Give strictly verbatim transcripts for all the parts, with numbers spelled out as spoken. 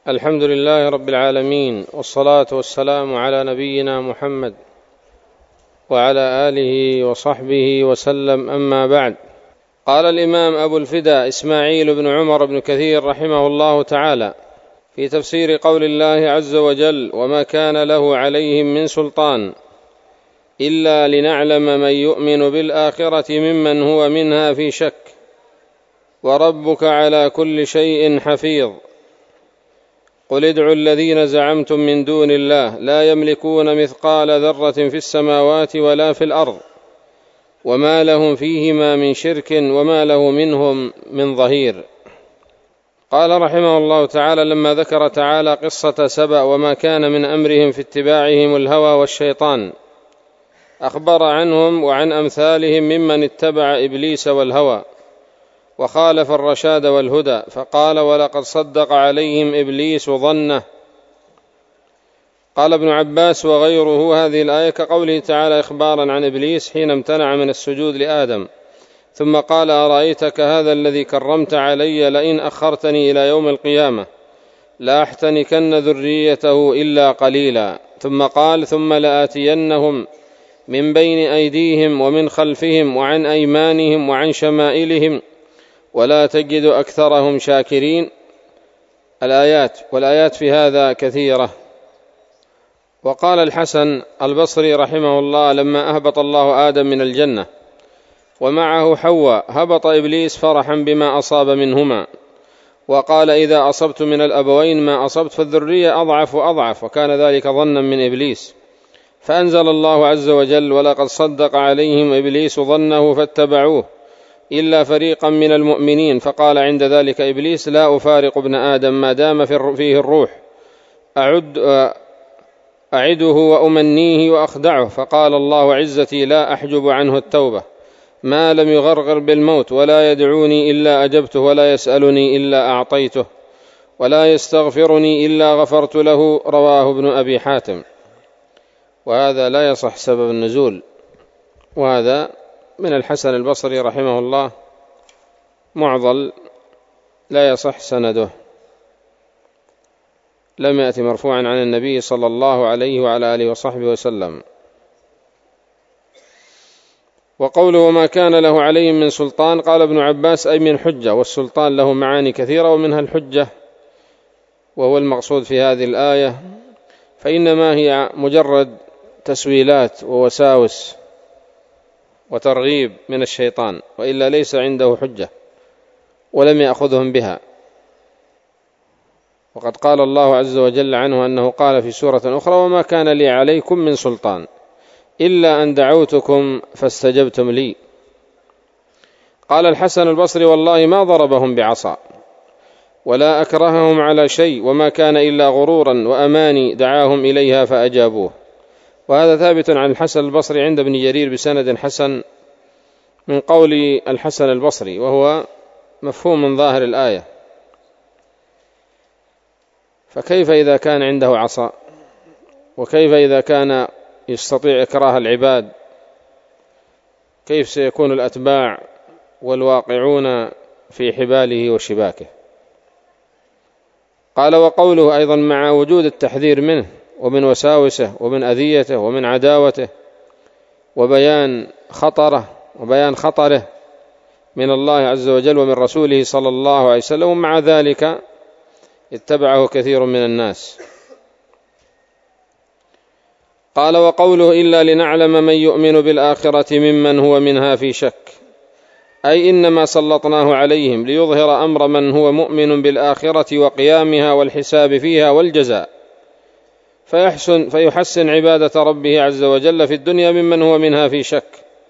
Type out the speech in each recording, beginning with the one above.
الحمد لله رب العالمين، والصلاة والسلام على نبينا محمد وعلى آله وصحبه وسلم، أما بعد. قال الإمام أبو الفداء إسماعيل بن عمر بن كثير رحمه الله تعالى في تفسير قول الله عز وجل: وما كان له عليهم من سلطان إلا لنعلم من يؤمن بالآخرة ممن هو منها في شك وربك على كل شيء حفيظ. قل ادعوا الذين زعمتم من دون الله لا يملكون مثقال ذرة في السماوات ولا في الأرض وما لهم فيهما من شرك وما له منهم من ظهير. قال رحمه الله تعالى: لما ذكر تعالى قصة سبأ وما كان من أمرهم في اتباعهم الهوى والشيطان، أخبر عنهم وعن أمثالهم ممن اتبع إبليس والهوى وخالف الرشاد والهدى، فقال: ولقد صدق عليهم إبليس ظنه. قال ابن عباس وغيره: هذه الآية كقوله تعالى إخبارا عن إبليس حين امتنع من السجود لآدم، ثم قال: أرأيتك هذا الذي كرمت علي لئن أخرتني إلى يوم القيامة لا أحتنكن ذريته إلا قليلا. ثم قال: ثم لآتينهم من بين أيديهم ومن خلفهم وعن أيمانهم وعن شمائلهم ولا تجد أكثرهم شاكرين. الآيات، والآيات في هذا كثيرة. وقال الحسن البصري رحمه الله: لما أهبط الله آدم من الجنة ومعه حواء هبط إبليس فرحا بما أصاب منهما، وقال: إذا أصبت من الأبوين ما أصبت فالذرية أضعف وأضعف، وكان ذلك ظنا من إبليس، فأنزل الله عز وجل: ولقد صدق عليهم إبليس ظنه فاتبعوه إلا فريقا من المؤمنين. فقال عند ذلك إبليس: لا أفارق ابن آدم ما دام فيه الروح، أعد أعده وأمنيه وأخدعه. فقال الله: عزتي لا أحجب عنه التوبة ما لم يغرغر بالموت، ولا يدعوني إلا أجبته، ولا يسألني إلا أعطيته، ولا يستغفرني إلا غفرت له. رواه ابن أبي حاتم. وهذا لا يصح سبب النزول، وهذا من الحسن البصري رحمه الله معضل لا يصح سنده، لم يأتي مرفوعا عن النبي صلى الله عليه وعلى آله وصحبه وسلم. وقوله: وما كان له عليهم من سلطان، قال ابن عباس: أي من حجة، والسلطان له معاني كثيرة ومنها الحجة، وهو المقصود في هذه الآية، فإنما هي مجرد تسويلات ووساوس وترغيب من الشيطان، وإلا ليس عنده حجة ولم يأخذهم بها. وقد قال الله عز وجل عنه أنه قال في سورة أخرى: وما كان لي عليكم من سلطان إلا أن دعوتكم فاستجبتم لي. قال الحسن البصري: والله ما ضربهم بعصا ولا أكرههم على شيء، وما كان إلا غرورا وأماني دعاهم إليها فأجابوه. وهذا ثابت عن الحسن البصري عند ابن جرير بسند حسن من قول الحسن البصري، وهو مفهوم من ظاهر الآية. فكيف إذا كان عنده عصا؟ وكيف إذا كان يستطيع إكراه العباد؟ كيف سيكون الأتباع والواقعون في حباله وشباكه؟ قال: وقوله أيضا مع وجود التحذير منه ومن وساوسه ومن أذيته ومن عداوته وبيان خطره وبيان خطره من الله عز وجل ومن رسوله صلى الله عليه وسلم، ومع ذلك اتبعه كثير من الناس. قال: وقوله إلا لنعلم من يؤمن بالآخرة ممن هو منها في شك، أي إنما سلطناه عليهم ليظهر أمر من هو مؤمن بالآخرة وقيامها والحساب فيها والجزاء، فيحسن, فيحسن عبادة ربه عز وجل في الدنيا ممن هو منها في شك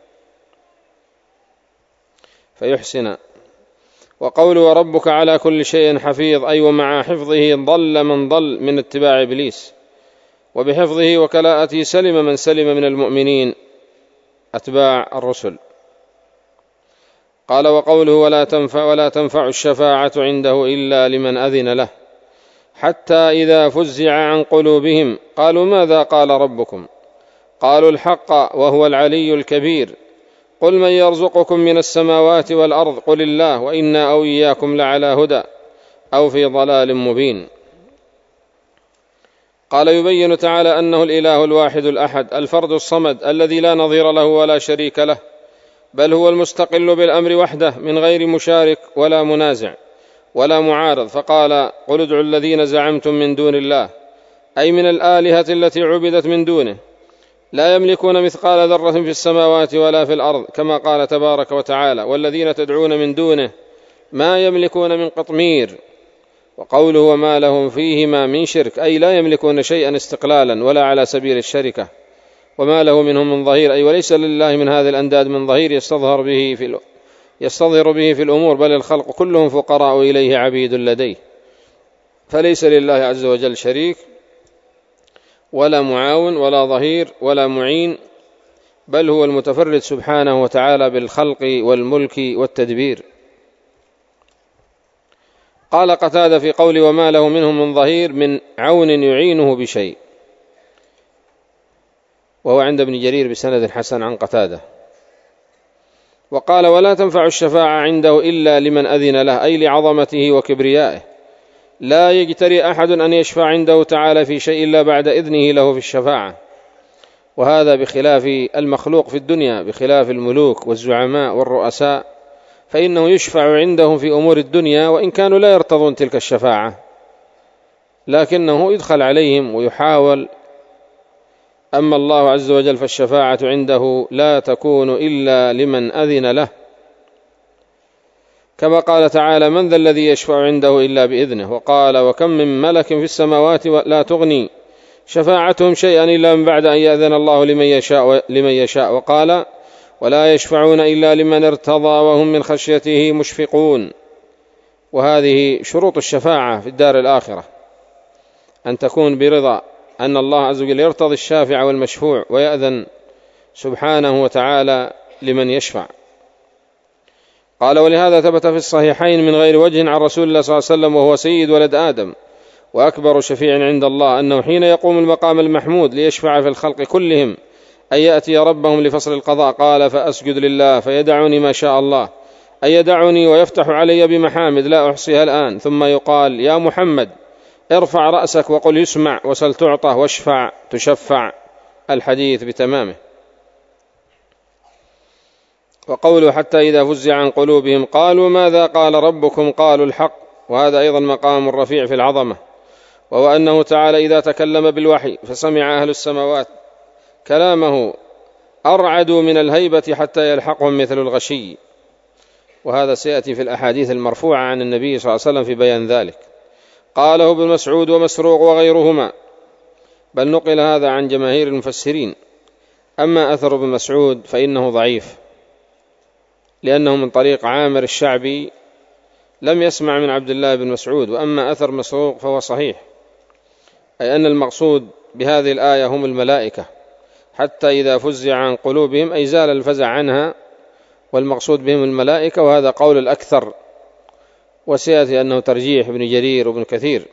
فيحسن. وقوله: وربك على كل شيء حفيظ، أي ومع حفظه ضل من ضل من اتباع إبليس، وبحفظه وكلاءته سلم من سلم من المؤمنين أتباع الرسل. قال: وقوله: ولا تنفع, ولا تنفع الشفاعة عنده إلا لمن أذن له، حتى إذا فزع عن قلوبهم قالوا ماذا قال ربكم؟ قالوا الحق وهو العلي الكبير. قل من يرزقكم من السماوات والأرض؟ قل الله، وإنا أو إياكم لعلى هدى أو في ضلال مبين. قال: يبين تعالى أنه الإله الواحد الأحد الفرد الصمد الذي لا نظير له ولا شريك له، بل هو المستقل بالأمر وحده من غير مشارك ولا منازع ولا معارض. فقال: قل ادعوا الذين زعمتم من دون الله، أي من الآلهة التي عبدت من دونه، لا يملكون مثقال ذرة في السماوات ولا في الأرض، كما قال تبارك وتعالى: والذين تدعون من دونه ما يملكون من قطمير. وقوله: وما لهم فيهما من شرك، أي لا يملكون شيئا استقلالا ولا على سبيل الشركة. وما له منهم من ظهير، أي وليس لله من هذه الأنداد من ظهير يستظهر به في يستظهر به في الأمور، بل الخلق كلهم فقراء إليه عبيد لديه، فليس لله عز وجل شريك ولا معاون ولا ظهير ولا معين، بل هو المتفرد سبحانه وتعالى بالخلق والملك والتدبير. قال قتادة في قول: وما له منهم من ظهير، من عون يعينه بشيء، وهو عند ابن جرير بسند حسن عن قتادة. وقال: ولا تنفع الشفاعة عنده إلا لمن أذن له، أي لعظمته وكبريائه، لا يجتري أحد أن يشفع عنده تعالى في شيء إلا بعد إذنه له في الشفاعة. وهذا بخلاف المخلوق في الدنيا، بخلاف الملوك والزعماء والرؤساء، فإنه يشفع عندهم في أمور الدنيا وإن كانوا لا يرتضون تلك الشفاعة، لكنه يدخل عليهم ويحاول. أما الله عز وجل فالشفاعة عنده لا تكون إلا لمن أذن له، كما قال تعالى: من ذا الذي يشفع عنده إلا بإذنه. وقال: وكم من ملك في السماوات لا تغني شفاعتهم شيئا إلا من بعد أن يأذن الله لمن يشاء لمن يشاء. وقال: ولا يشفعون إلا لمن ارتضى وهم من خشيته مشفقون. وهذه شروط الشفاعة في الدار الآخرة، أن تكون برضا أن الله عز وجل يرتضي الشافع والمشفوع، ويأذن سبحانه وتعالى لمن يشفع. قال: ولهذا ثبت في الصحيحين من غير وجه عن رسول الله صلى الله عليه وسلم، وهو سيد ولد آدم وأكبر شفيع عند الله، أنه حين يقوم المقام المحمود ليشفع في الخلق كلهم أن يأتي ربهم لفصل القضاء، قال: فأسجد لله فيدعني ما شاء الله، أن يدعني ويفتح علي بمحامد لا أحصيها الآن، ثم يقال: يا محمد ارفع رأسك وقل يسمع، وسل تعطى، واشفع تشفع. الحديث بتمامه. وقوله: حتى إذا فزع عن قلوبهم قالوا ماذا قال ربكم، قالوا الحق. وهذا أيضا مقام رفيع في العظمة، وهو أنه تعالى إذا تكلم بالوحي فسمع أهل السماوات كلامه أرعدوا من الهيبة حتى يلحقهم مثل الغشي. وهذا سيأتي في الأحاديث المرفوعة عن النبي صلى الله عليه وسلم في بيان ذلك. قاله ابن مسعود ومسروق وغيرهما، بل نقل هذا عن جماهير المفسرين. أما أثر ابن مسعود فإنه ضعيف، لأنه من طريق عامر الشعبي لم يسمع من عبد الله بن مسعود. وأما أثر مسروق فهو صحيح، أي أن المقصود بهذه الآية هم الملائكة، حتى إذا فزع عن قلوبهم أي زال الفزع عنها، والمقصود بهم الملائكة، وهذا قول الأكثر، وسيأتي أنه ترجيح ابن جرير وابن كثير.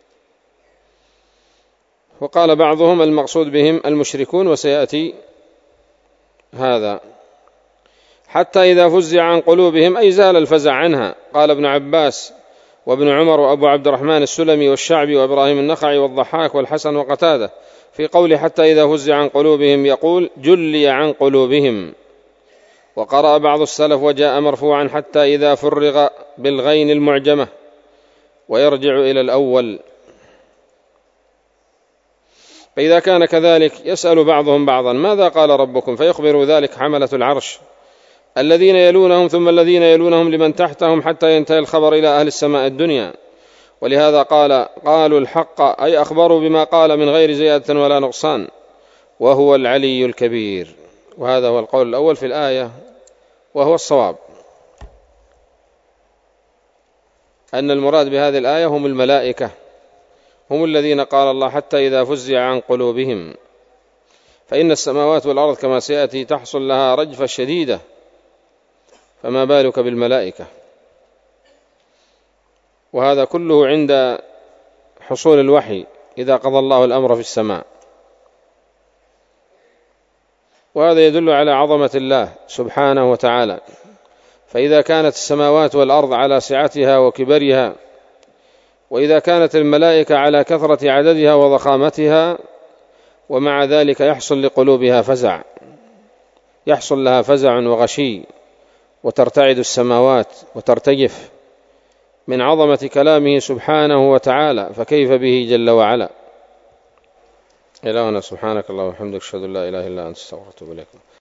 وقال بعضهم المقصود بهم المشركون، وسيأتي هذا. حتى إذا فزع عن قلوبهم أي زال الفزع عنها. قال ابن عباس وابن عمر وأبو عبد الرحمن السلمي والشعبي وإبراهيم النخعي والضحاك والحسن وقتادة في قول حتى إذا فزع عن قلوبهم يقول جلي عن قلوبهم. وقرأ بعض السلف وجاء مرفوعا حتى إذا فرغ بالغين المعجمة، ويرجع إلى الأول. فإذا كان كذلك يسأل بعضهم بعضا ماذا قال ربكم، فيخبر ذلك حملة العرش الذين يلونهم ثم الذين يلونهم لمن تحتهم حتى ينتهي الخبر إلى أهل السماء الدنيا. ولهذا قال قالوا الحق، أي أخبروا بما قال من غير زيادة ولا نقصان، وهو العلي الكبير. وهذا هو القول الأول في الآية، وهو الصواب، أن المراد بهذه الآية هم الملائكة، هم الذين قال الله حتى إذا فزع عن قلوبهم. فإن السماوات والأرض كما سيأتي تحصل لها رجفة شديدة، فما بالك بالملائكة. وهذا كله عند حصول الوحي إذا قضى الله الأمر في السماء. وهذا يدل على عظمة الله سبحانه وتعالى. فإذا كانت السماوات والأرض على سعتها وكبرها وإذا كانت الملائكة على كثرة عددها وضخامتها ومع ذلك يحصل لقلوبها فزع، يحصل لها فزع وغشي وترتعد السماوات وترتجف من عظمة كلامه سبحانه وتعالى، فكيف به جل وعلا. إلهنا سبحانك اللهم وبحمدك، أشهد أن لا إله إلا أنت، استغفرك وأتوب إليك.